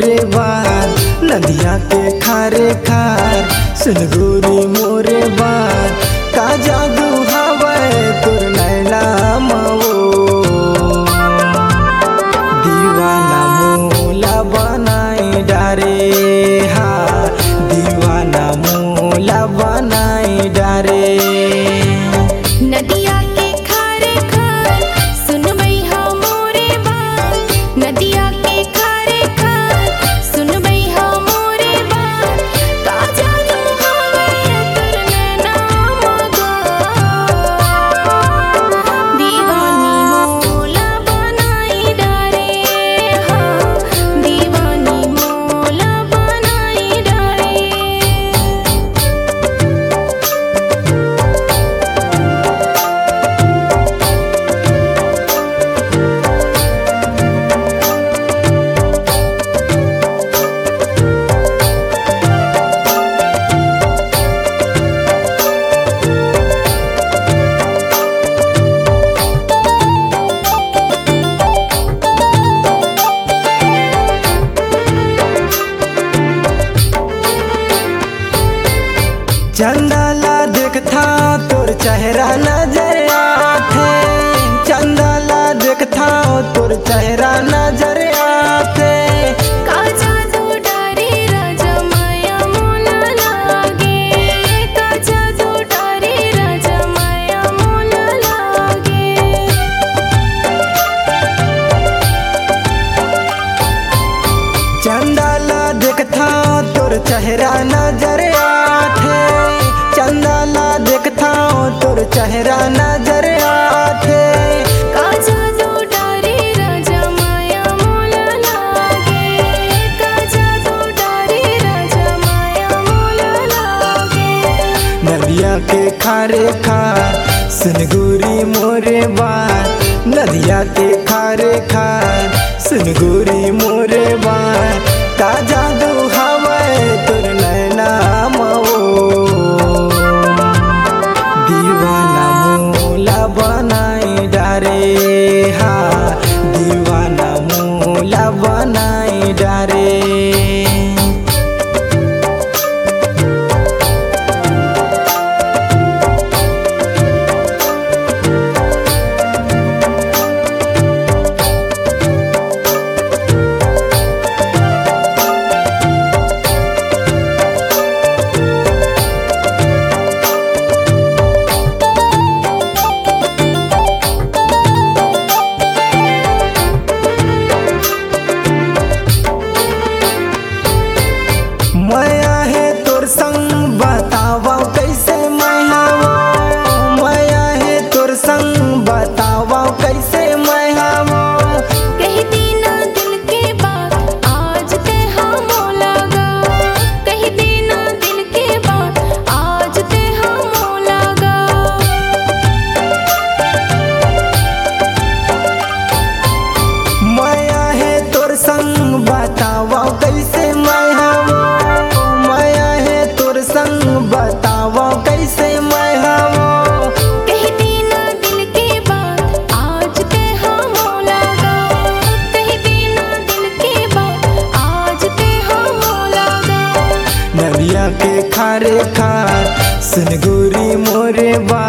मोरे बात, नदिया के खारे खार सुन गोरी मोरे बात। का जादू हवे तोर नैना मवो, दीवाना मोला बनाए डारे। हाँ दीवाना मोला बनाए डारे। नदिया के खारे खार सुन बैहा मोरे बात, नदिया के खारे खार सुन बैहा मोरे बात। का जादू हवे तोर नैना मगा, दीवानी मोला बनाई डारे। हाँ दीवानी मोला बनाई डारे। चंदाला देखता तोर चेहरा नजर आथे, चंदाला देखता तोर चेहरा नजर आथे। का जादू डारे राजा माया मोला लागे, का जादू डारे राजा माया मोला लागे। चंदाला देखता तोर चेहरा नजर आथे, चंदाला देखता तोर चेहरा नजर आथे। का जादू डारे राजा माया मोला लागे, का जादू डारे राजा माया मोला लागे। नदिया के खारे खार सुन गोरी मोरे बात, नदिया के खारे खार सुन गोरी मोरे बात। का जादू हवे तोर नैना मवो, दीवाना मोला बनाए डारे। हाँ दीवाना मोला बनाए डारे। माया है तोर संग बतावा कैसे मैहावा, माया है तोर संग बतावा कैसे मैहावा। कह देना दिल के बात आज ते हम लगा, कह देना दिल के बात आज ते हम लगा। माया है तोर संग बतावा कैसे मैहावा, माया है तोर संग बतावा कैसे मैहावा। कह देना दिल के बात आज ते हम लगा, कह देना दिल के बात आज ते हम लगा। नदिया के खारे खार सुन गोरी मोरे बात,